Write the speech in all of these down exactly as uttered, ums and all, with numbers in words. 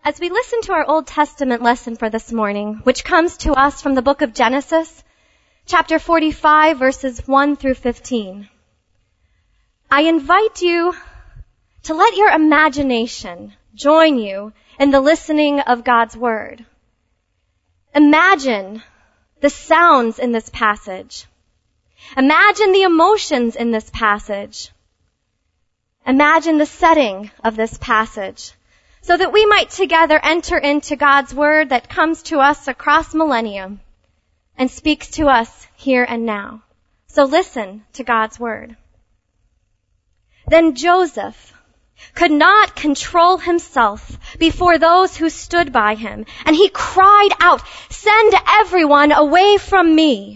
As we listen to our Old Testament lesson for this morning, which comes to us from the book of Genesis, chapter forty-five, verses one through fifteen, I invite you to let your imagination join you in the listening of God's Word. Imagine the sounds in this passage. Imagine the emotions in this passage. Imagine the setting of this passage, so that we might together enter into God's Word that comes to us across millennium and speaks to us here and now. So listen to God's Word. Then Joseph could not control himself before those who stood by him, and he cried out, "Send everyone away from me."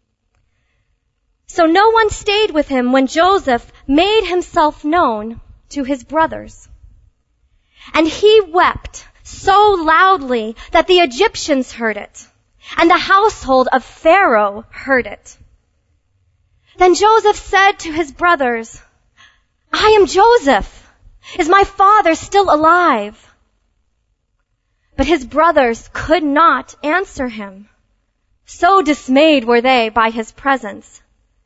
So no one stayed with him when Joseph made himself known to his brothers. And he wept so loudly that the Egyptians heard it, and the household of Pharaoh heard it. Then Joseph said to his brothers, "I am Joseph. Is my father still alive?" But his brothers could not answer him. So dismayed were they by his presence.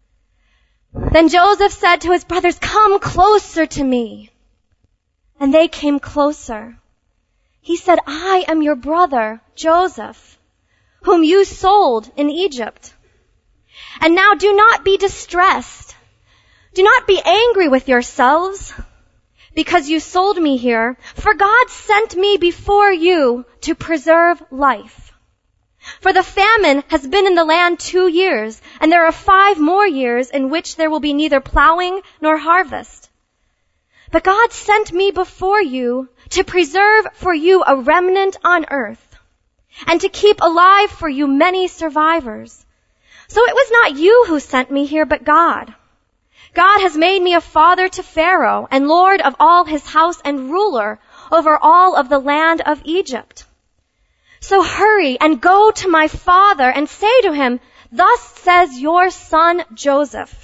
Then Joseph said to his brothers, "Come closer to me." And they came closer. He said, "I am your brother, Joseph, whom you sold in Egypt. And now do not be distressed. Do not be angry with yourselves because you sold me here, for God sent me before you to preserve life. For the famine has been in the land two years, and there are five more years in which there will be neither plowing nor harvest. But God sent me before you to preserve for you a remnant on earth, and to keep alive for you many survivors. So it was not you who sent me here, but God. God has made me a father to Pharaoh, and lord of all his house, and ruler over all of the land of Egypt. So hurry and go to my father and say to him, 'Thus says your son Joseph,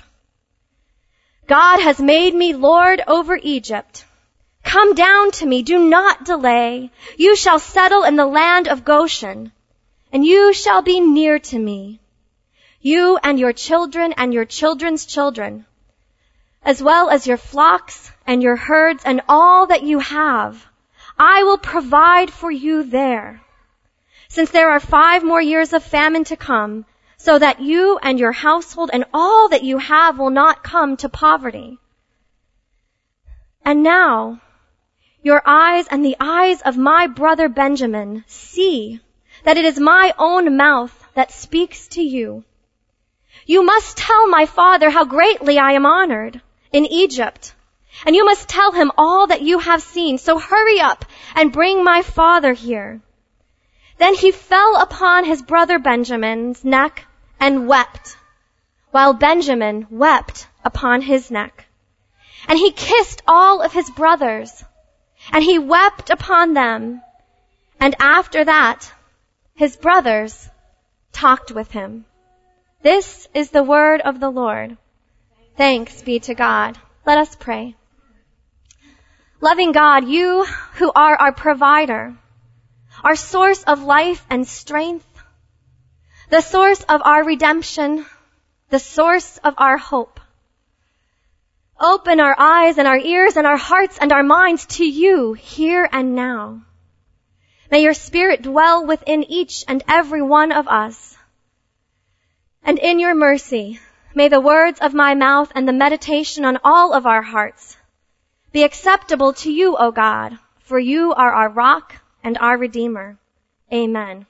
God has made me lord over Egypt. Come down to me, do not delay. You shall settle in the land of Goshen, and you shall be near to me, you and your children and your children's children, as well as your flocks and your herds and all that you have. I will provide for you there, since there are five more years of famine to come, so that you and your household and all that you have will not come to poverty. And now, your eyes and the eyes of my brother Benjamin see that it is my own mouth that speaks to you. You must tell my father how greatly I am honored in Egypt, and you must tell him all that you have seen. So hurry up and bring my father here." Then he fell upon his brother Benjamin's neck and wept, while Benjamin wept upon his neck. And he kissed all of his brothers, and he wept upon them. And after that, his brothers talked with him. This is the word of the Lord. Thanks be to God. Let us pray. Loving God, you who are our provider, our source of life and strength, the source of our redemption, the source of our hope. Open our eyes and our ears and our hearts and our minds to you here and now. May your Spirit dwell within each and every one of us. And in your mercy, may the words of my mouth and the meditation on all of our hearts be acceptable to you, O God, for you are our rock and our Redeemer. Amen.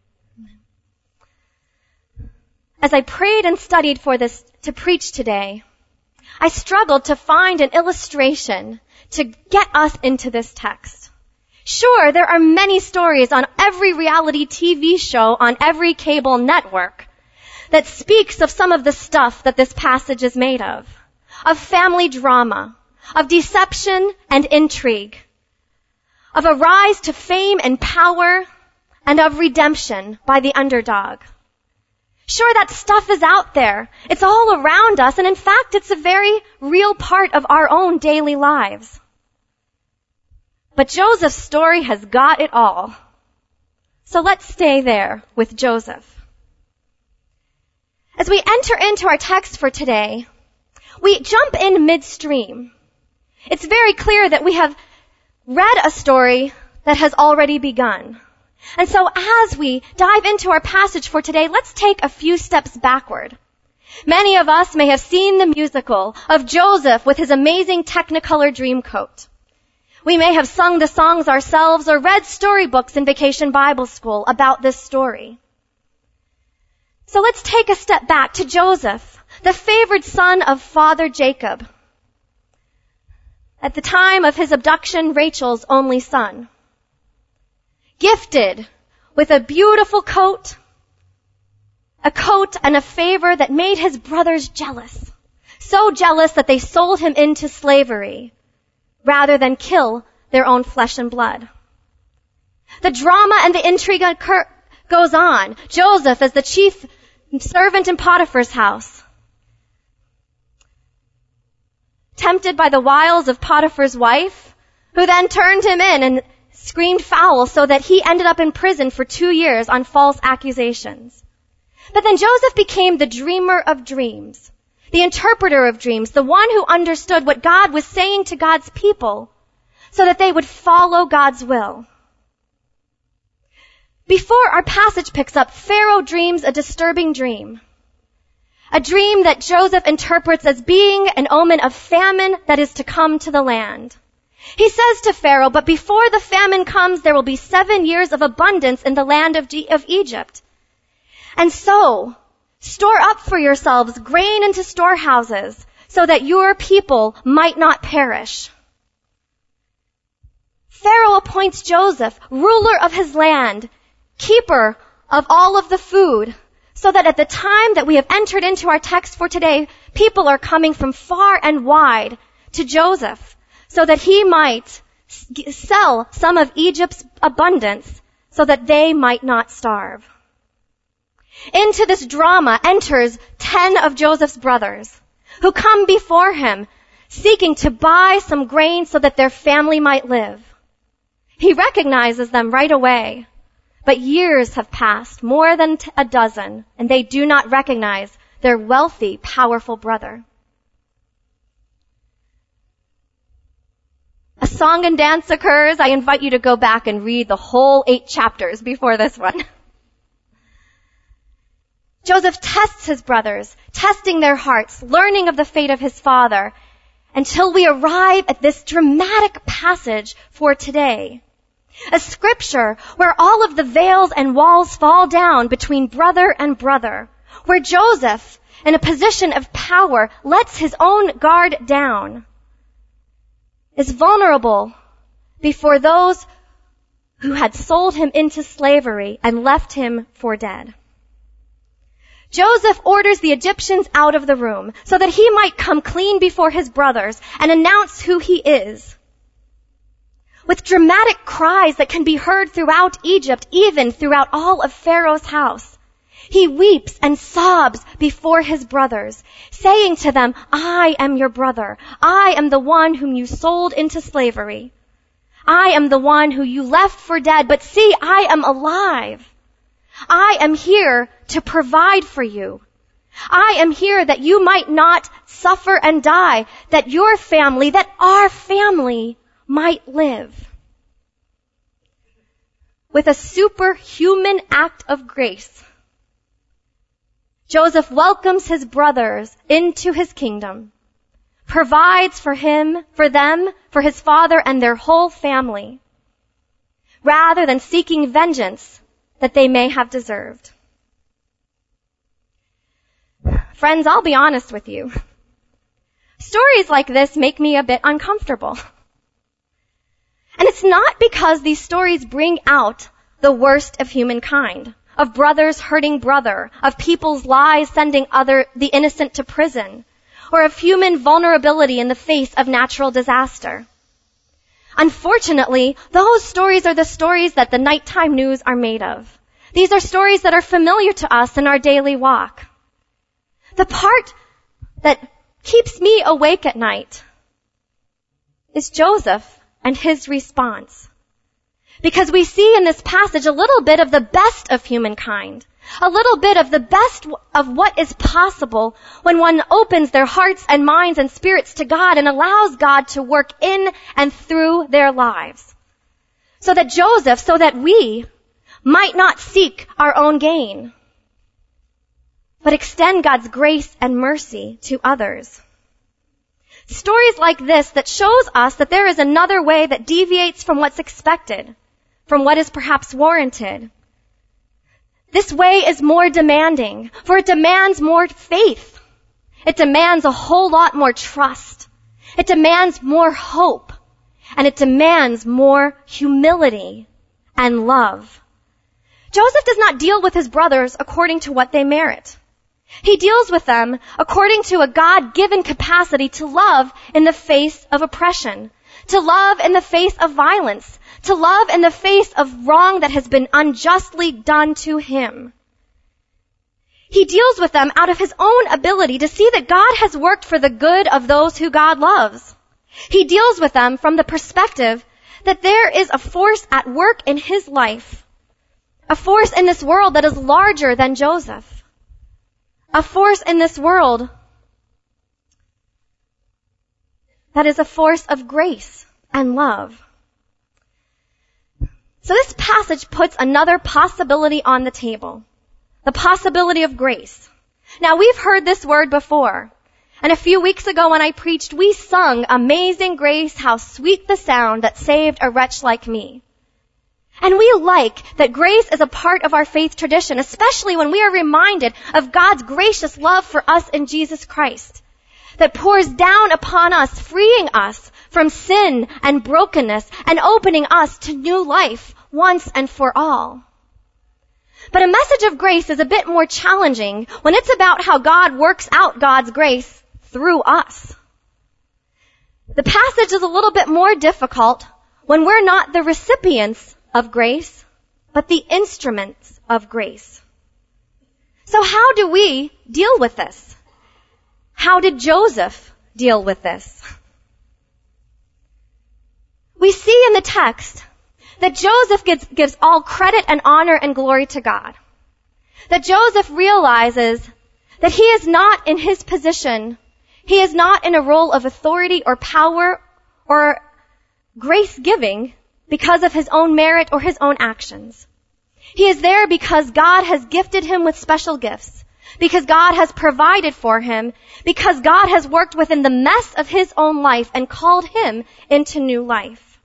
As I prayed and studied for this to preach today, I struggled to find an illustration to get us into this text. Sure, there are many stories on every reality T V show on every cable network that speaks of some of the stuff that this passage is made of, of family drama, of deception and intrigue, of a rise to fame and power, and of redemption by the underdog. Sure, that stuff is out there. It's all around us, and in fact, it's a very real part of our own daily lives. But Joseph's story has got it all. So let's stay there with Joseph. As we enter into our text for today, we jump in midstream. It's very clear that we have read a story that has already begun. And so as we dive into our passage for today, let's take a few steps backward. Many of us may have seen the musical of Joseph with his amazing Technicolor Dreamcoat. We may have sung the songs ourselves or read storybooks in Vacation Bible School about this story. So let's take a step back to Joseph, the favored son of Father Jacob. At the time of his abduction, Rachel's only son. Gifted with a beautiful coat, a coat and a favor that made his brothers jealous. So jealous that they sold him into slavery rather than kill their own flesh and blood. The drama and the intrigue occur, goes on. Joseph as the chief servant in Potiphar's house. Tempted by the wiles of Potiphar's wife, who then turned him in and screamed foul so that he ended up in prison for two years on false accusations. But then Joseph became the dreamer of dreams, the interpreter of dreams, the one who understood what God was saying to God's people so that they would follow God's will. Before our passage picks up, Pharaoh dreams a disturbing dream. A dream that Joseph interprets as being an omen of famine that is to come to the land. He says to Pharaoh, but before the famine comes, there will be seven years of abundance in the land of, G- of Egypt. And so, store up for yourselves grain into storehouses so that your people might not perish. Pharaoh appoints Joseph ruler of his land, keeper of all of the food, so that at the time that we have entered into our text for today, people are coming from far and wide to Joseph so that he might sell some of Egypt's abundance so that they might not starve. Into this drama enters ten of Joseph's brothers who come before him seeking to buy some grain so that their family might live. He recognizes them right away. But years have passed, more than a dozen, and they do not recognize their wealthy, powerful brother. A song and dance occurs. I invite you to go back and read the whole eight chapters before this one. Joseph tests his brothers, testing their hearts, learning of the fate of his father, until we arrive at this dramatic passage for today. A scripture where all of the veils and walls fall down between brother and brother, where Joseph, in a position of power, lets his own guard down, is vulnerable before those who had sold him into slavery and left him for dead. Joseph orders the Egyptians out of the room so that he might come clean before his brothers and announce who he is. With dramatic cries that can be heard throughout Egypt, even throughout all of Pharaoh's house, he weeps and sobs before his brothers, saying to them, I am your brother. I am the one whom you sold into slavery. I am the one who you left for dead, but see, I am alive. I am here to provide for you. I am here that you might not suffer and die, that your family, that our family might live. With a superhuman act of grace, Joseph welcomes his brothers into his kingdom, provides for him, for them, for his father and their whole family, rather than seeking vengeance that they may have deserved. Friends, I'll be honest with you. Stories like this make me a bit uncomfortable. And it's not because these stories bring out the worst of humankind, of brothers hurting brother, of people's lies sending other, the innocent to prison, or of human vulnerability in the face of natural disaster. Unfortunately, those stories are the stories that the nighttime news are made of. These are stories that are familiar to us in our daily walk. The part that keeps me awake at night is Joseph and his response. Because we see in this passage a little bit of the best of humankind, a little bit of the best of what is possible when one opens their hearts and minds and spirits to God and allows God to work in and through their lives. So that Joseph, so that we might not seek our own gain, but extend God's grace and mercy to others. Stories like this that shows us that there is another way that deviates from what's expected, from what is perhaps warranted. This way is more demanding, for it demands more faith. It demands a whole lot more trust. It demands more hope. And it demands more humility and love. Joseph does not deal with his brothers according to what they merit. He deals with them according to a God-given capacity to love in the face of oppression, to love in the face of violence, to love in the face of wrong that has been unjustly done to him. He deals with them out of his own ability to see that God has worked for the good of those who God loves. He deals with them from the perspective that there is a force at work in his life, a force in this world that is larger than Joseph. A force in this world that is a force of grace and love. So this passage puts another possibility on the table. The possibility of grace. Now we've heard this word before. And a few weeks ago when I preached, we sung Amazing Grace, how sweet the sound that saved a wretch like me. And we like that grace is a part of our faith tradition, especially when we are reminded of God's gracious love for us in Jesus Christ, that pours down upon us, freeing us from sin and brokenness and opening us to new life once and for all. But a message of grace is a bit more challenging when it's about how God works out God's grace through us. The passage is a little bit more difficult when we're not the recipients of grace, but the instruments of grace. So how do we deal with this? How did Joseph deal with this? We see in the text that Joseph gives, gives all credit and honor and glory to God. That Joseph realizes that he is not in his position, he is not in a role of authority or power or grace-giving because of his own merit or his own actions. He is there because God has gifted him with special gifts, because God has provided for him, because God has worked within the mess of his own life and called him into new life.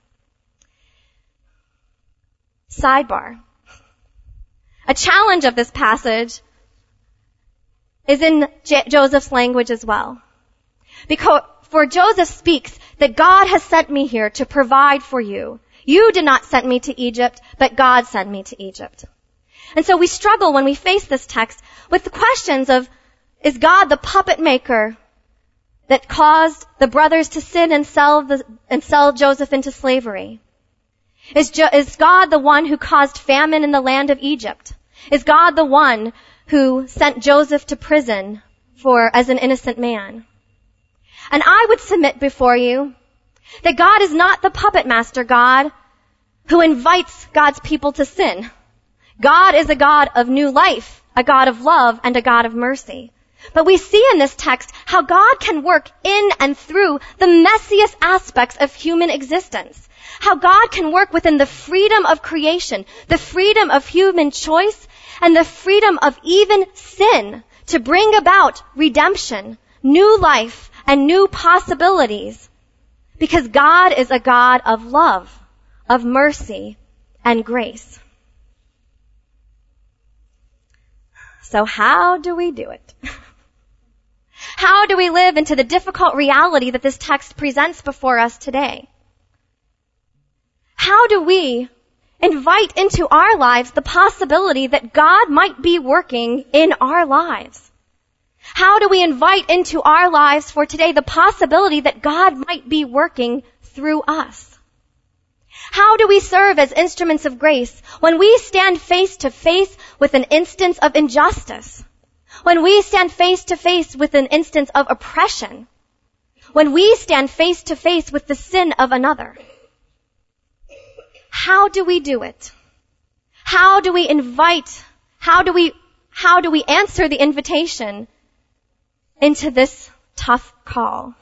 Sidebar. A challenge of this passage is in J- Joseph's language as well. Because, for Joseph speaks that God has sent me here to provide for you. You did not send me to Egypt, but God sent me to Egypt. And so we struggle when we face this text with the questions of, is God the puppet maker that caused the brothers to sin and sell the, and sell Joseph into slavery? Is, jo- is God the one who caused famine in the land of Egypt? Is God the one who sent Joseph to prison for, as an innocent man? And I would submit before you that God is not the puppet master God who invites God's people to sin. God is a God of new life, a God of love, and a God of mercy. But we see in this text how God can work in and through the messiest aspects of human existence. How God can work within the freedom of creation, the freedom of human choice, and the freedom of even sin to bring about redemption, new life, and new possibilities. Because God is a God of love, of mercy, and grace. So how do we do it? How do we live into the difficult reality that this text presents before us today? How do we invite into our lives the possibility that God might be working in our lives? How do we invite into our lives for today the possibility that God might be working through us? How do we serve as instruments of grace when we stand face to face with an instance of injustice? When we stand face to face with an instance of oppression? When we stand face to face with the sin of another? how do we do it? How do we invite, how do we, how do we answer the invitation into this tough call?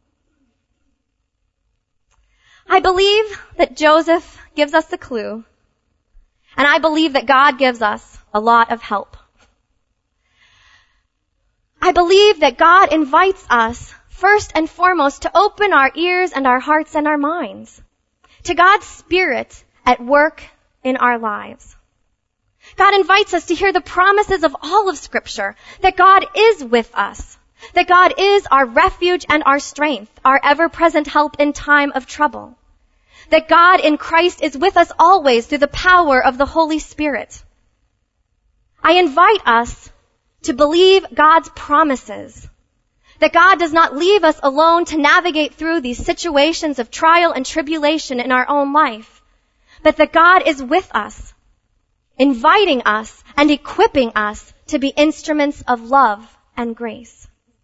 I believe that Joseph gives us the clue, and I believe that God gives us a lot of help. I believe that God invites us first and foremost to open our ears and our hearts and our minds to God's Spirit at work in our lives. God invites us to hear the promises of all of Scripture, that God is with us, that God is our refuge and our strength, our ever-present help in time of trouble, that God in Christ is with us always through the power of the Holy Spirit. I invite us to believe God's promises, that God does not leave us alone to navigate through these situations of trial and tribulation in our own life, but that God is with us, inviting us and equipping us to be instruments of love and grace.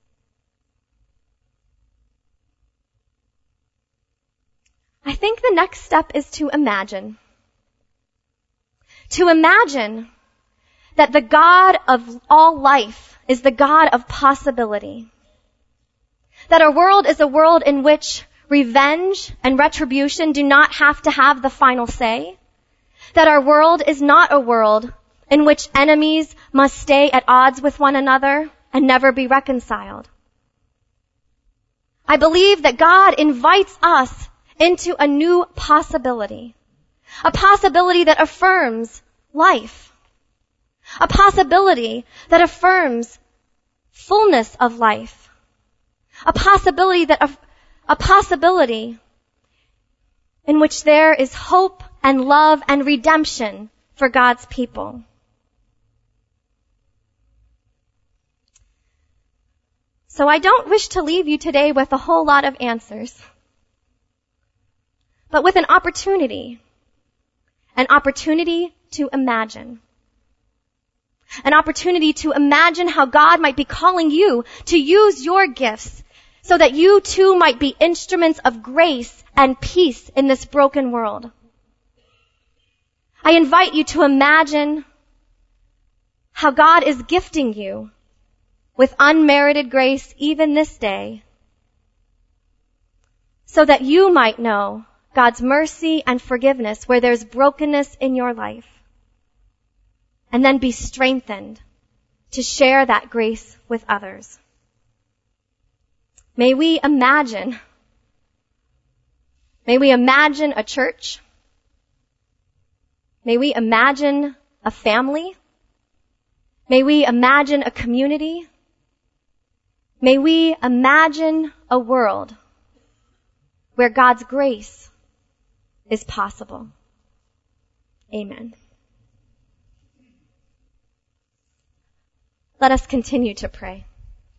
I think the next step is to imagine. To imagine that the God of all life is the God of possibility. That our world is a world in which revenge and retribution do not have to have the final say. That our world is not a world in which enemies must stay at odds with one another and never be reconciled. I believe that God invites us into a new possibility. A possibility that affirms life. A possibility that affirms fullness of life. A possibility that, a possibility in which there is hope and love and redemption for God's people. So I don't wish to leave you today with a whole lot of answers, but with an opportunity, an opportunity to imagine. An opportunity to imagine how God might be calling you to use your gifts so that you too might be instruments of grace and peace in this broken world. I invite you to imagine how God is gifting you with unmerited grace even this day, so that you might know God's mercy and forgiveness where there's brokenness in your life, and then be strengthened to share that grace with others. May we imagine, may we imagine a church. May we imagine a family. May we imagine a community. May we imagine a world where God's grace is possible. Amen. Let us continue to pray.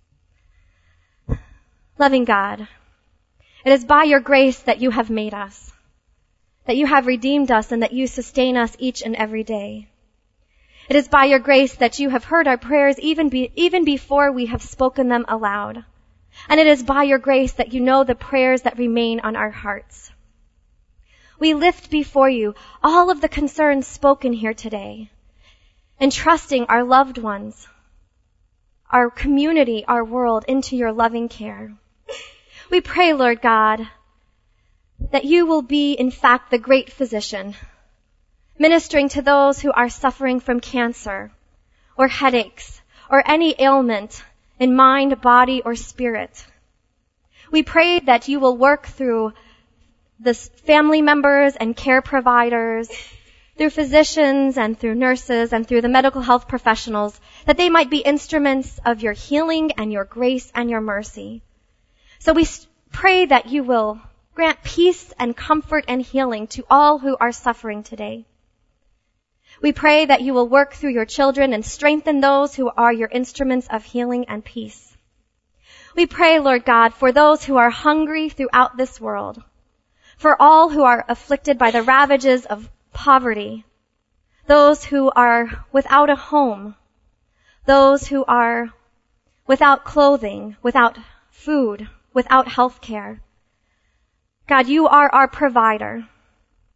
Loving God, it is by your grace that you have made us, that you have redeemed us, and that you sustain us each and every day. It is by your grace that you have heard our prayers even, be, even before we have spoken them aloud. And it is by your grace that you know the prayers that remain on our hearts. We lift before you all of the concerns spoken here today, entrusting our loved ones, our community, our world into your loving care. We pray, Lord God, that you will be, in fact, the great physician, ministering to those who are suffering from cancer or headaches or any ailment in mind, body, or spirit. We pray that you will work through the family members and care providers, through physicians and through nurses and through the medical health professionals, that they might be instruments of your healing and your grace and your mercy. So we pray that you will grant peace and comfort and healing to all who are suffering today. We pray that you will work through your children and strengthen those who are your instruments of healing and peace. We pray, Lord God, for those who are hungry throughout this world, for all who are afflicted by the ravages of poverty, those who are without a home, those who are without clothing, without food, without health care. God, you are our provider.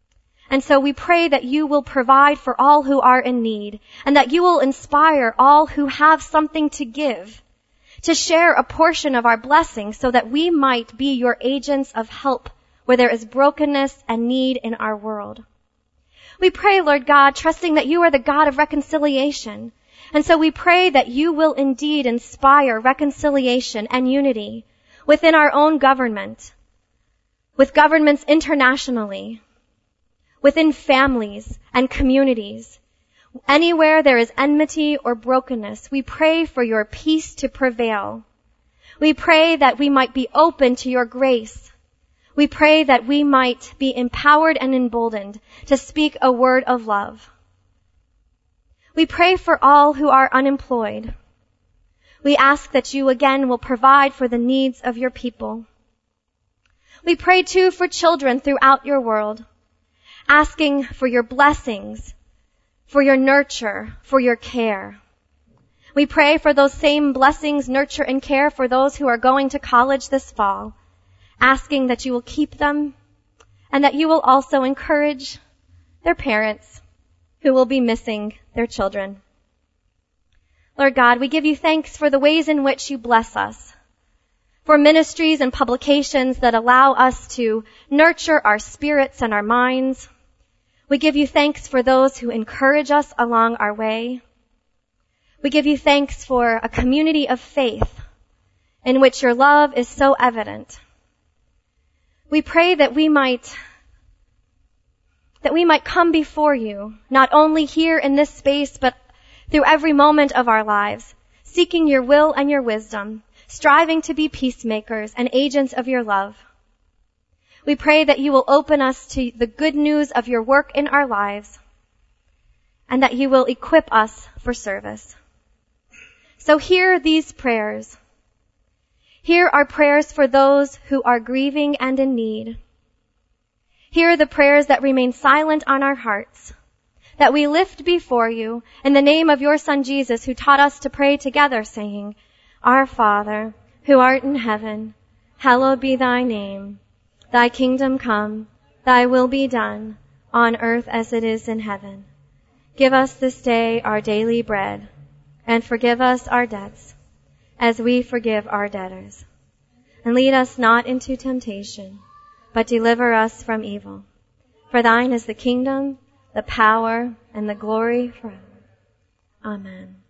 And so we pray that you will provide for all who are in need, and that you will inspire all who have something to give, to share a portion of our blessing so that we might be your agents of help where there is brokenness and need in our world. We pray, Lord God, trusting that you are the God of reconciliation. And so we pray that you will indeed inspire reconciliation and unity within our own government, with governments internationally, within families and communities. Anywhere there is enmity or brokenness, we pray for your peace to prevail. We pray that we might be open to your grace. We pray that we might be empowered and emboldened to speak a word of love. We pray for all who are unemployed. We ask that you again will provide for the needs of your people. We pray too for children throughout your world, asking for your blessings, for your nurture, for your care. We pray for those same blessings, nurture, and care for those who are going to college this fall, asking that you will keep them and that you will also encourage their parents who will be missing their children. Lord God, we give you thanks for the ways in which you bless us, for ministries and publications that allow us to nurture our spirits and our minds. We give you thanks for those who encourage us along our way. We give you thanks for a community of faith in which your love is so evident. We pray that we might, that we might come before you, not only here in this space, but through every moment of our lives, seeking your will and your wisdom, striving to be peacemakers and agents of your love. We pray that you will open us to the good news of your work in our lives, and that you will equip us for service. So hear these prayers. Hear our prayers for those who are grieving and in need. Hear the prayers that remain silent on our hearts, that we lift before you in the name of your Son Jesus, who taught us to pray together, saying, Our Father, who art in heaven, hallowed be thy name. Thy kingdom come, thy will be done, on earth as it is in heaven. Give us this day our daily bread, and forgive us our debts, as we forgive our debtors. And lead us not into temptation, but deliver us from evil. For thine is the kingdom, the power, and the glory forever. Amen.